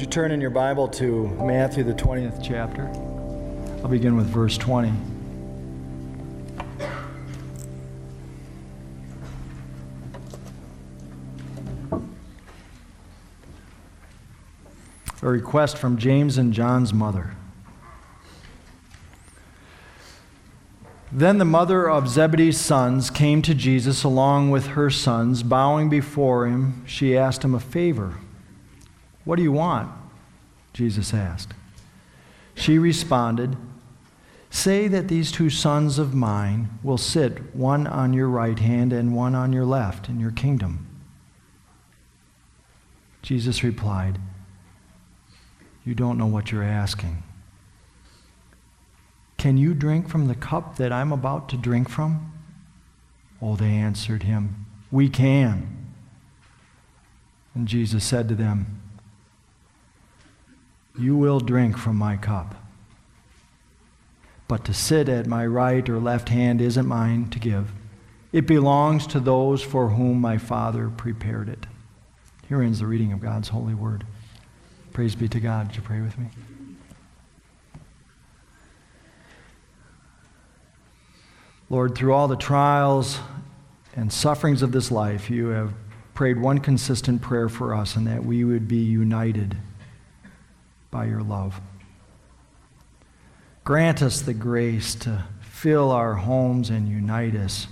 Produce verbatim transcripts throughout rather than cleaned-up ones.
Would you turn in your Bible to Matthew, the twentieth chapter? I'll begin with verse twenty. A request from James and John's mother. Then the mother of Zebedee's sons came to Jesus along with her sons. Bowing before him, she asked him a favor. "What do you want?" Jesus asked. She responded, "Say that these two sons of mine will sit, one on your right hand and one on your left, in your kingdom." Jesus replied, "You don't know what you're asking. Can you drink from the cup that I'm about to drink from?" Oh, they answered him, "We can." And Jesus said to them, "You will drink from my cup. But to sit at my right or left hand isn't mine to give. It belongs to those for whom my Father prepared it." Here ends the reading of God's holy word. Praise be to God. Would you pray with me? Lord, through all the trials and sufferings of this life, you have prayed one consistent prayer for us, and that we would be united by your love. Grant us the grace to fill our homes and unite us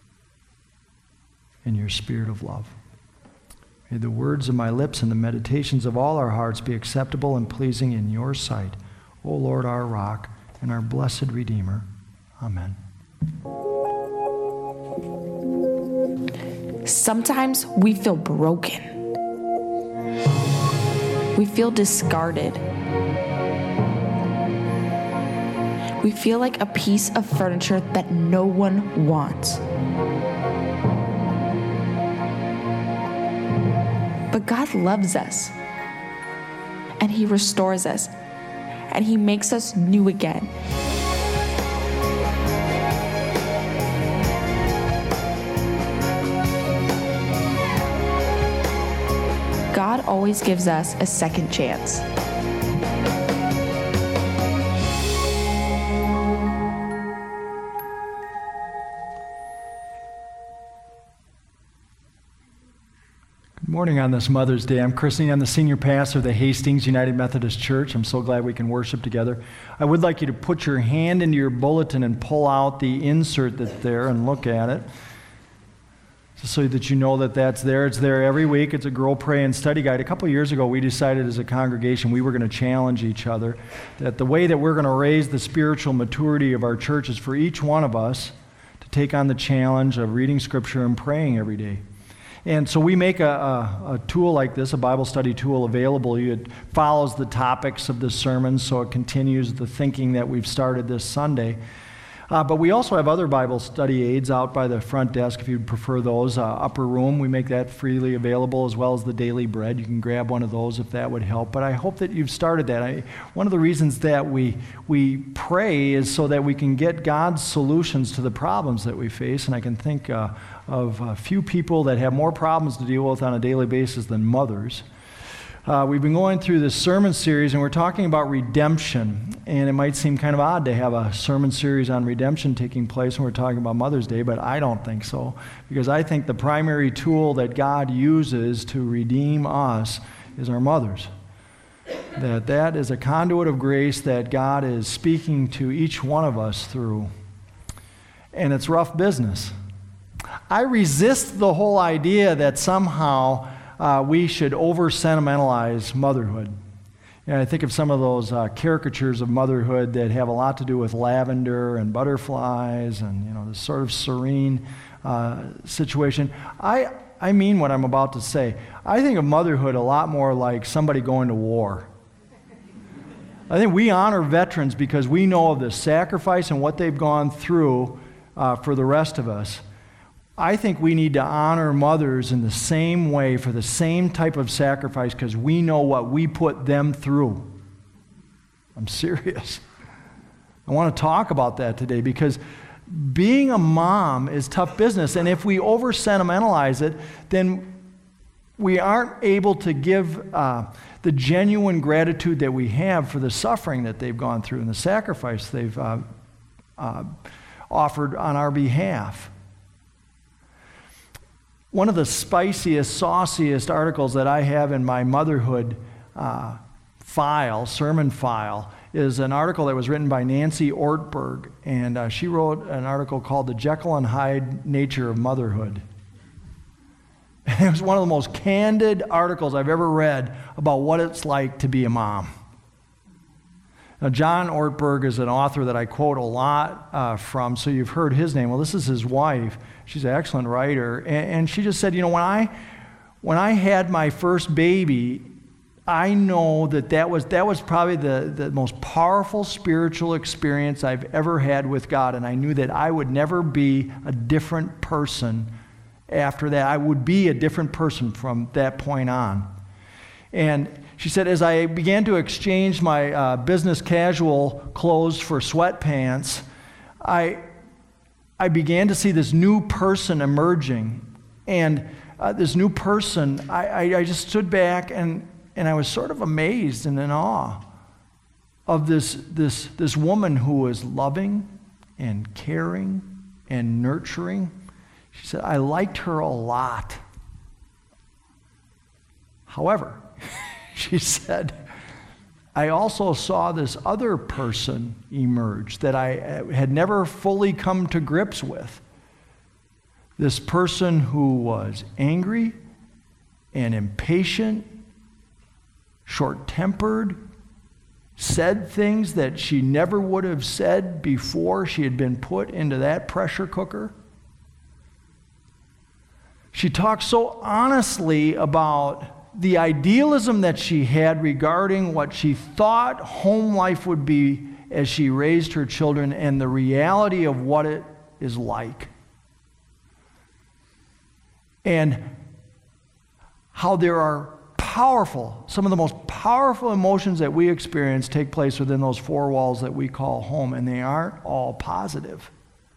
in your spirit of love. May the words of my lips and the meditations of all our hearts be acceptable and pleasing in your sight, O Lord, our rock and our blessed Redeemer. Amen. Sometimes we feel broken. We feel discarded. We feel like a piece of furniture that no one wants. But God loves us, and He restores us, and He makes us new again. God always gives us a second chance. Good morning on this Mother's Day. I'm Christine. I'm the senior pastor of the Hastings United Methodist Church. I'm so glad we can worship together. I would like you to put your hand into your bulletin and pull out the insert that's there and look at it, just so that you know that that's there. It's there every week. It's a Grow, Pray, and Study Guide. A couple of years ago, we decided as a congregation we were going to challenge each other that the way that we're going to raise the spiritual maturity of our church is for each one of us to take on the challenge of reading Scripture and praying every day. And so we make a, a, a tool like this, a Bible study tool, available. It follows the topics of the sermon, so it continues the thinking that we've started this Sunday. Uh, but we also have other Bible study aids out by the front desk if you'd prefer those. Uh, upper room, we make that freely available, as well as the daily bread. You can grab one of those if that would help. But I hope that you've started that. I, one of the reasons that we we pray is so that we can get God's solutions to the problems that we face. And I can think uh, of a few people that have more problems to deal with on a daily basis than mothers. Uh, we've been going through this sermon series, and we're talking about redemption. And it might seem kind of odd to have a sermon series on redemption taking place when we're talking about Mother's Day, but I don't think so. Because I think the primary tool that God uses to redeem us is our mothers. That that is a conduit of grace that God is speaking to each one of us through. And it's rough business. I resist the whole idea that somehow Uh, we should over-sentimentalize motherhood. You know, I think of some of those uh, caricatures of motherhood that have a lot to do with lavender and butterflies and, you know, this sort of serene uh, situation. I, I mean what I'm about to say. I think of motherhood a lot more like somebody going to war. I think we honor veterans because we know of the sacrifice and what they've gone through uh, for the rest of us. I think we need to honor mothers in the same way for the same type of sacrifice because we know what we put them through. I'm serious. I want to talk about that today because being a mom is tough business, and if we over-sentimentalize it, then we aren't able to give uh, the genuine gratitude that we have for the suffering that they've gone through and the sacrifice they've uh, uh, offered on our behalf. One of the spiciest, sauciest articles that I have in my motherhood uh, file, sermon file, is an article that was written by Nancy Ortberg, and uh, she wrote an article called The Jekyll and Hyde Nature of Motherhood. And it was one of the most candid articles I've ever read about what it's like to be a mom. Now, John Ortberg is an author that I quote a lot uh, from, so you've heard his name. Well, this is his wife. She's an excellent writer, and, and she just said, you know, when I, when I had my first baby, I know that that was, that was probably the, the most powerful spiritual experience I've ever had with God, and I knew that I would never be a different person after that. I would be a different person from that point on. And she said, as I began to exchange my uh, business casual clothes for sweatpants, I, I began to see this new person emerging. And uh, this new person, I, I, I just stood back and And I was sort of amazed and in awe of this, this, this woman who was loving and caring and nurturing. She said, I liked her a lot. However, she said, I also saw this other person emerge that I had never fully come to grips with. This person who was angry and impatient, short-tempered, said things that she never would have said before she had been put into that pressure cooker. She talked so honestly about the idealism that she had regarding what she thought home life would be as she raised her children and the reality of what it is like. And how there are powerful, some of the most powerful emotions that we experience take place within those four walls that we call home, and they aren't all positive.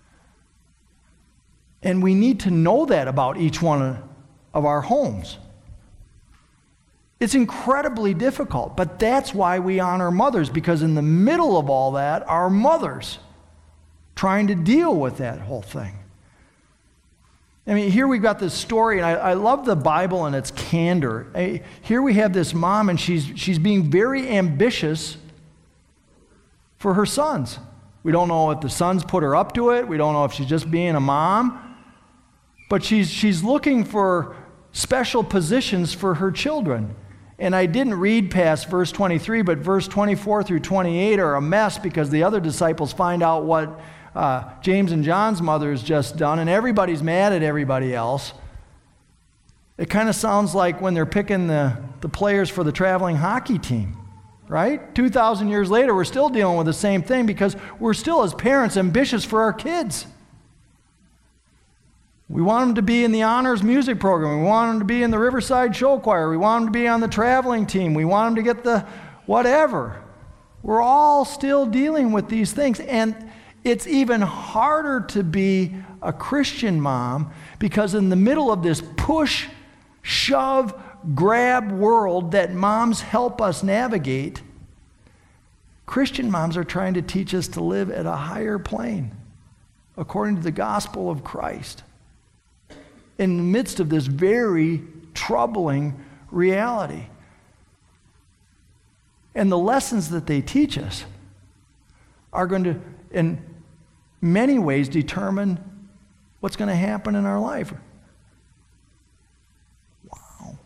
And we need to know that about each one of our homes. It's incredibly difficult, but that's why we honor mothers, because in the middle of all that are mothers trying to deal with that whole thing. I mean, here we've got this story, and I, I love the Bible and its candor. I, here we have this mom, and she's, she's being very ambitious for her sons. We don't know if the sons put her up to it. We don't know if she's just being a mom. But she's, she's looking for special positions for her children. And I didn't read past verse twenty-three, but verse twenty-four through twenty-eight are a mess because the other disciples find out what Uh, James and John's mother has just done, and everybody's mad at everybody else. It kind of sounds like when they're picking the, the players for the traveling hockey team, right? two thousand years later, we're still dealing with the same thing because we're still, as parents, ambitious for our kids. We want them to be in the honors music program. We want them to be in the Riverside Show Choir. We want them to be on the traveling team. We want them to get the whatever. We're all still dealing with these things, and it's even harder to be a Christian mom because in the middle of this push, shove, grab world that moms help us navigate, Christian moms are trying to teach us to live at a higher plane according to the gospel of Christ in the midst of this very troubling reality. And the lessons that they teach us are going to, in many ways, determine what's going to happen in our life. Wow.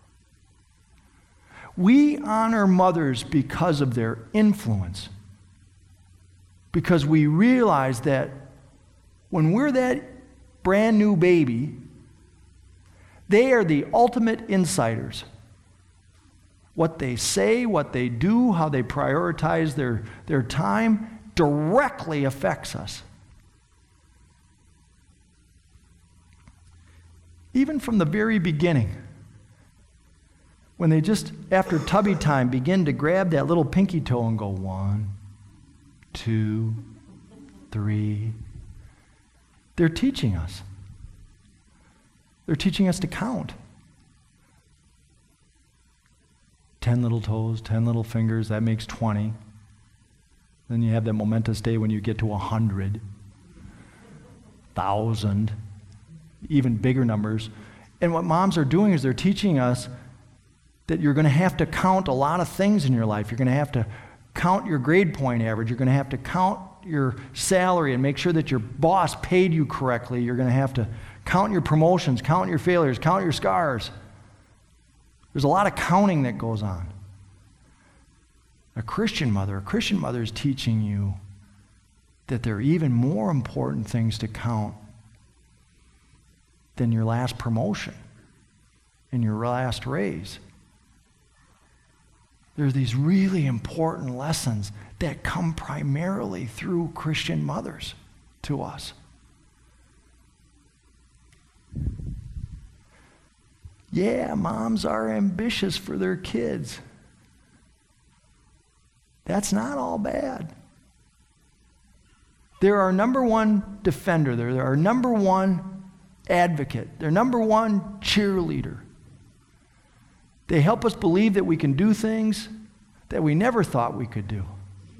We honor mothers because of their influence, because we realize that when we're that brand new baby, they are the ultimate insiders. What they say, what they do, how they prioritize their, their time directly affects us. Even from the very beginning, when they just, after tubby time, begin to grab that little pinky toe and go one, two, three, they're teaching us. They're teaching us to count. ten little toes, ten little fingers, that makes twenty. Then you have that momentous day when you get to a hundred, thousand, even bigger numbers. And what moms are doing is they're teaching us that you're going to have to count a lot of things in your life. You're going to have to count your grade point average. You're going to have to count your salary and make sure that your boss paid you correctly. You're going to have to count your promotions, count your failures, count your scars. There's a lot of counting that goes on. A Christian mother, a Christian mother is teaching you that there are even more important things to count than your last promotion and your last raise. There's these really important lessons that come primarily through Christian mothers to us. Yeah, moms are ambitious for their kids. That's not all bad. They're our number one defender. They're our number one advocate. They're number one cheerleader. They help us believe that we can do things that we never thought we could do.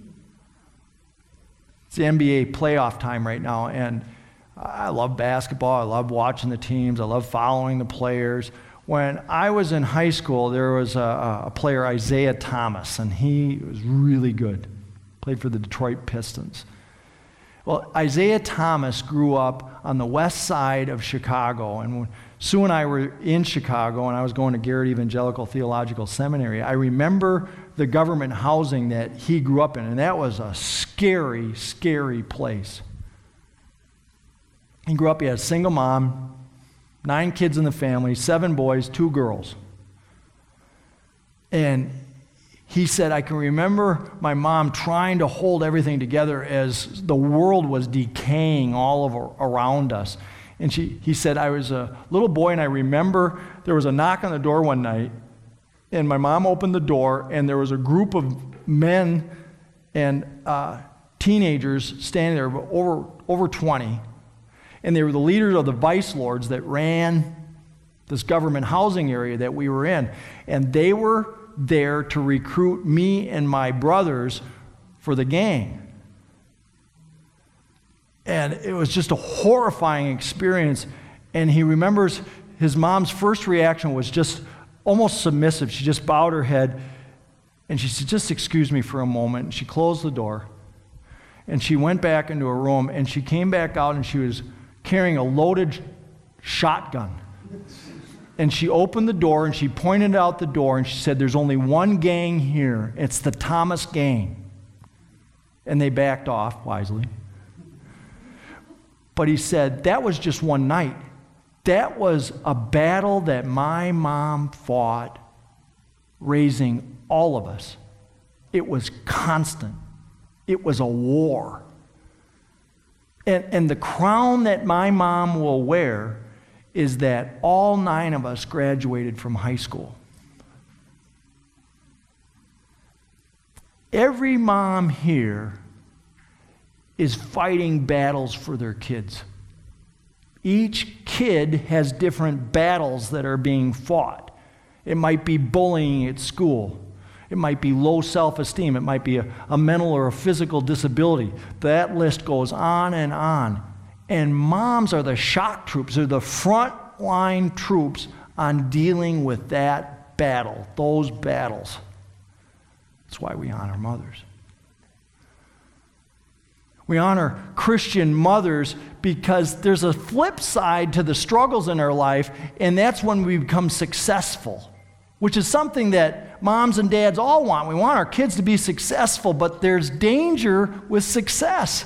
It's the N B A playoff time right now, and I love basketball. I love watching the teams. I love following the players. When I was in high school, there was a, a player, Isaiah Thomas, and he was really good. Played for the Detroit Pistons. Well, Isaiah Thomas grew up on the west side of Chicago, and when Sue and I were in Chicago, and I was going to Garrett Evangelical Theological Seminary, I remember the government housing that he grew up in, and that was a scary, scary place. He grew up, he had a single mom, nine kids in the family, seven boys, two girls. And he said, I can remember my mom trying to hold everything together as the world was decaying all over around us. And she, he said, I was a little boy, and I remember there was a knock on the door one night, and my mom opened the door, and there was a group of men and uh, teenagers standing there, over, over twenty, and they were the leaders of the vice lords that ran this government housing area that we were in, and they were there to recruit me and my brothers for the gang. And it was just a horrifying experience. And he remembers his mom's first reaction was just almost submissive. She just bowed her head, and she said, just excuse me for a moment. And she closed the door, and she went back into her room, and she came back out, and she was carrying a loaded shotgun. And she opened the door, and she pointed out the door, and she said, there's only one gang here. It's the Thomas gang. And they backed off wisely. But he said, that was just one night. That was a battle that my mom fought, raising all of us. It was constant. It was a war. And, and the crown that my mom will wear is that all nine of us graduated from high school. Every mom here is fighting battles for their kids. Each kid has different battles that are being fought. It might be bullying at school. It might be low self-esteem. It might be a, a mental or a physical disability. That list goes on and on. And moms are the shock troops. They're the front-line troops on dealing with that battle, those battles. That's why we honor mothers. We honor Christian mothers because there's a flip side to the struggles in our life, and that's when we become successful, which is something that moms and dads all want. We want our kids to be successful, but there's danger with success.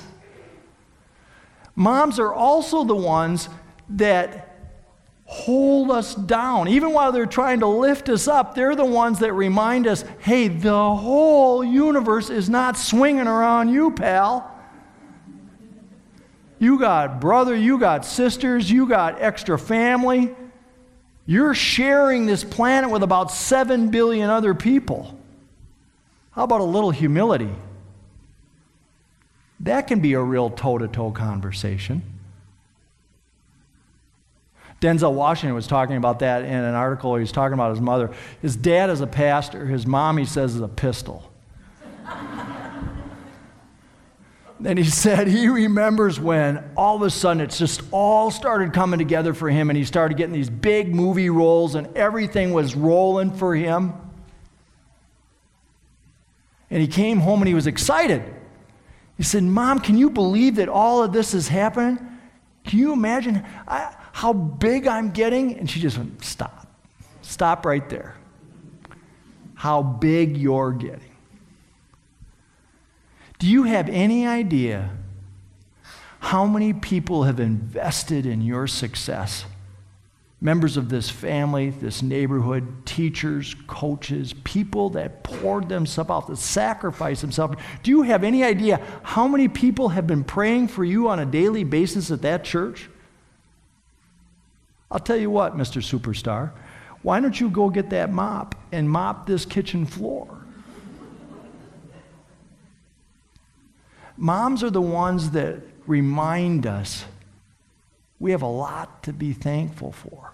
Moms are also the ones that hold us down. Even while they're trying to lift us up, they're the ones that remind us, hey, the whole universe is not swinging around you, pal. You got brother, you got sisters, you got extra family. You're sharing this planet with about seven billion other people. How about a little humility? That can be a real toe-to-toe conversation. Denzel Washington was talking about that in an article. He was talking about his mother. His dad is a pastor. His mom, he says, is a pistol. And he said he remembers when all of a sudden it's just all started coming together for him, and he started getting these big movie roles and everything was rolling for him. And he came home and he was excited. He said, Mom, can you believe that all of this is happening? Can you imagine I, how big I'm getting? And she just went, stop. Stop right there. How big you're getting. Do you have any idea how many people have invested in your success? Members of this family, this neighborhood, teachers, coaches, people that poured themselves out, that sacrificed themselves. Do you have any idea how many people have been praying for you on a daily basis at that church? I'll tell you what, Mister Superstar, why don't you go get that mop and mop this kitchen floor? Moms are the ones that remind us we have a lot to be thankful for.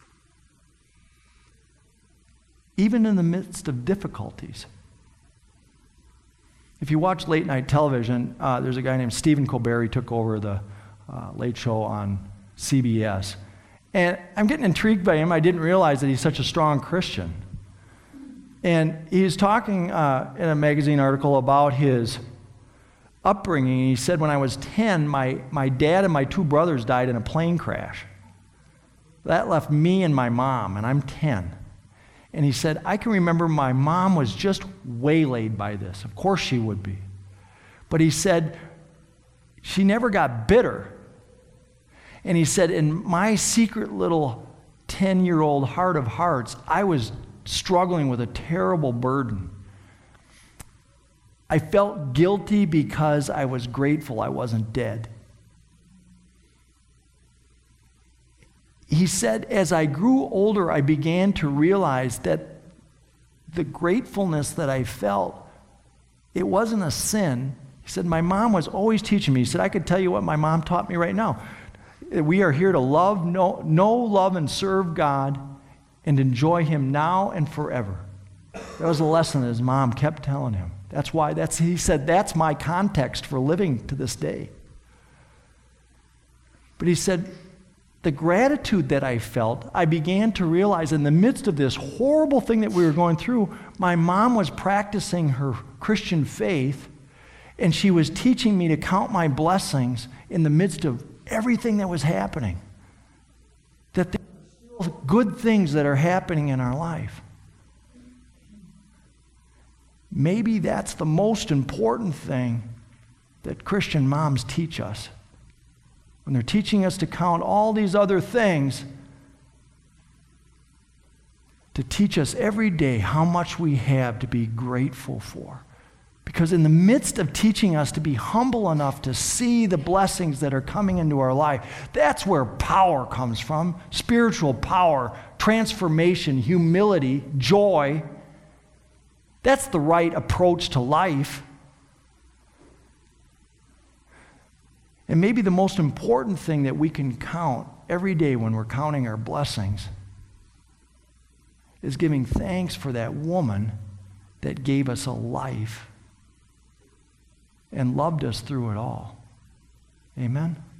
Even in the midst of difficulties. If you watch late night television, uh, there's a guy named Stephen Colbert. He took over the uh, Late Show on C B S. And I'm getting intrigued by him. I didn't realize that he's such a strong Christian. And he was talking uh, in a magazine article about his upbringing. He said, when I was ten, my, my dad and my two brothers died in a plane crash. That left me and my mom, and I'm ten. And he said, I can remember my mom was just waylaid by this. Of course she would be. But he said, she never got bitter. And he said, in my secret little ten-year-old heart of hearts, I was struggling with a terrible burden. I felt guilty because I was grateful I wasn't dead. He said, as I grew older, I began to realize that the gratefulness that I felt, it wasn't a sin. He said, my mom was always teaching me. He said, I could tell you what my mom taught me right now. We are here to love, know, know, love, and serve God and enjoy Him now and forever. That was a lesson that his mom kept telling him. That's why, that's, he said, that's my context for living to this day. But he said, the gratitude that I felt, I began to realize in the midst of this horrible thing that we were going through, my mom was practicing her Christian faith, and she was teaching me to count my blessings in the midst of everything that was happening. That there are still good things that are happening in our life. Maybe that's the most important thing that Christian moms teach us. When they're teaching us to count all these other things, to teach us every day how much we have to be grateful for. Because in the midst of teaching us to be humble enough to see the blessings that are coming into our life, that's where power comes from. Spiritual power, transformation, humility, joy. That's the right approach to life. And maybe the most important thing that we can count every day when we're counting our blessings is giving thanks for that woman that gave us a life and loved us through it all. Amen?